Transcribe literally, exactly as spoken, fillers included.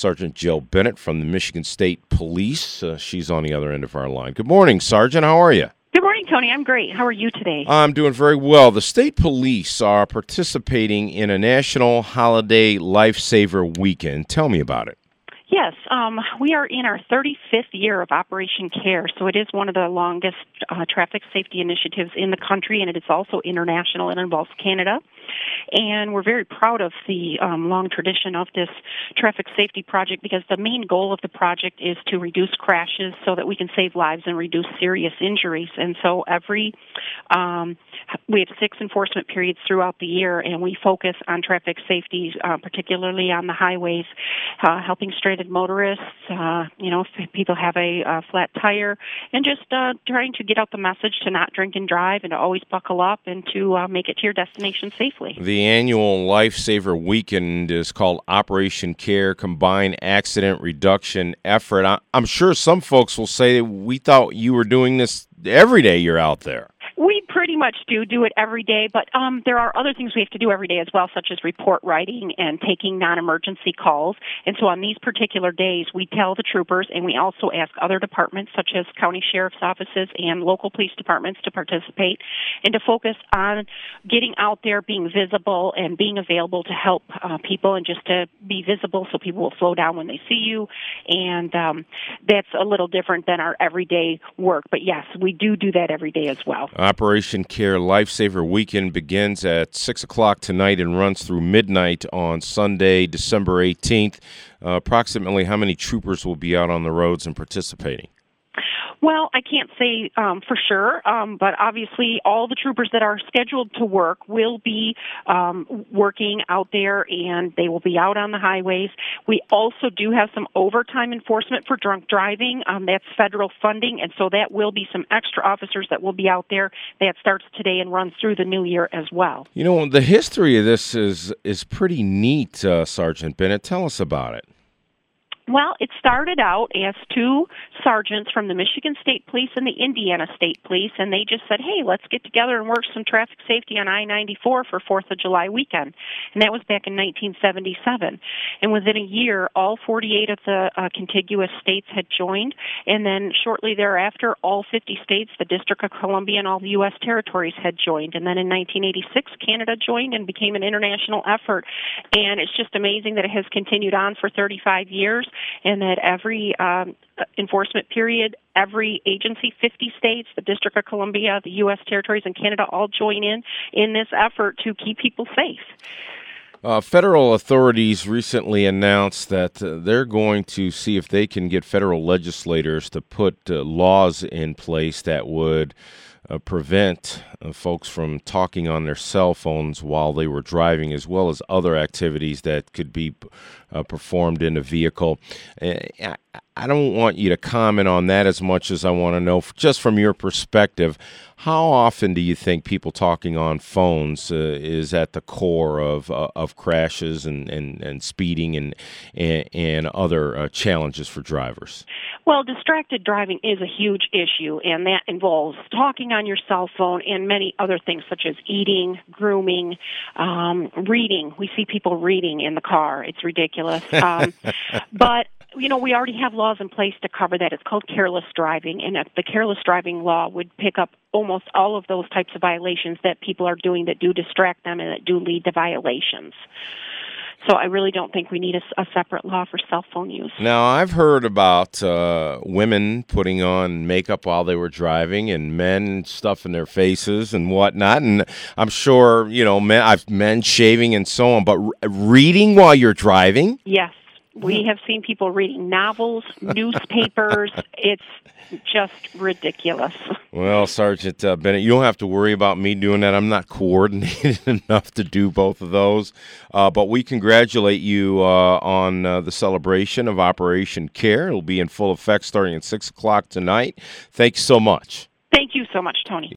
Sergeant Jill Bennett from the Michigan State Police. Uh, she's on the other end of our line. Good morning, Sergeant. How are you? Good morning, Tony. I'm great. How are you today? I'm doing very well. The state police are participating in a National Holiday Lifesaver Weekend. Tell me about it. Yes, um, we are in our thirty-fifth year of Operation CARE, so it is one of the longest uh, traffic safety initiatives in the country, and it is also international. It involves Canada, and we're very proud of the um, long tradition of this traffic safety project because the main goal of the project is to reduce crashes so that we can save lives and reduce serious injuries. And so every um, we have six enforcement periods throughout the year, and we focus on traffic safety, uh, particularly on the highways, uh, helping stranded motorists, uh, you know, if people have a uh, flat tire, and just uh, trying to get out the message to not drink and drive and to always buckle up and to uh, make it to your destination safely. The annual Lifesaver Weekend is called Operation CARE, Combined Accident Reduction Effort. I- I'm sure some folks will say, we thought you were doing this every day you're out there. We pretty much do do it every day, but um, there are other things we have to do every day as well, such as report writing and taking non-emergency calls. And so on these particular days, we tell the troopers, and we also ask other departments, such as county sheriff's offices and local police departments, to participate and to focus on getting out there, being visible, and being available to help uh, people, and just to be visible so people will slow down when they see you. And um, that's a little different than our everyday work. But yes, we do do that every day as well. Operation CARE Lifesaver Weekend begins at six o'clock tonight and runs through midnight on Sunday, December eighteenth. Uh, approximately how many troopers will be out on the roads and participating? Well, I can't say um, for sure, um, but obviously all the troopers that are scheduled to work will be um, working out there, and they will be out on the highways. We also do have some overtime enforcement for drunk driving. Um, that's federal funding, and so that will be some extra officers that will be out there. That starts today and runs through the new year as well. You know, the history of this is, is pretty neat, uh, Sergeant Bennett. Tell us about it. Well, it started out as two sergeants from the Michigan State Police and the Indiana State Police, and they just said, hey, let's get together and work some traffic safety on I ninety-four for fourth of July weekend. And that was back in nineteen seventy-seven. And within a year, all forty-eight of the uh, contiguous states had joined, and then shortly thereafter, all fifty states, the District of Columbia, and all the U S territories had joined. And then in nineteen eighty-six, Canada joined and became an international effort. And it's just amazing that it has continued on for thirty-five years. And that every um, enforcement period, every agency, fifty states, the District of Columbia, the U S territories, and Canada all join in in this effort to keep people safe. Uh, federal authorities recently announced that uh, they're going to see if they can get federal legislators to put uh, laws in place that would uh, prevent uh, folks from talking on their cell phones while they were driving, as well as other activities that could be uh, performed in a vehicle. Uh, I, I don't want you to comment on that as much as I want to know, just from your perspective, how often do you think people talking on phones uh, is at the core of uh, of crashes and, and, and speeding and and, and other uh, challenges for drivers? Well, distracted driving is a huge issue, and that involves talking on your cell phone and many other things such as eating, grooming, um, reading. We see people reading in the car. It's ridiculous. Um, but you know, we already have laws in place to cover that. It's called careless driving, and the careless driving law would pick up almost all of those types of violations that people are doing that do distract them and that do lead to violations. So I really don't think we need a, a separate law for cell phone use. Now, I've heard about uh, women putting on makeup while they were driving and men stuffing their faces and whatnot. And I'm sure, you know, men, I've men shaving and so on. But re- reading while you're driving? Yes. We have seen people reading novels, newspapers. It's just ridiculous. Well, Sergeant uh, Bennett, you don't have to worry about me doing that. I'm not coordinated enough to do both of those. Uh, but we congratulate you uh, on uh, the celebration of Operation CARE. It'll be in full effect starting at six o'clock tonight. Thanks so much. Thank you so much, Tony.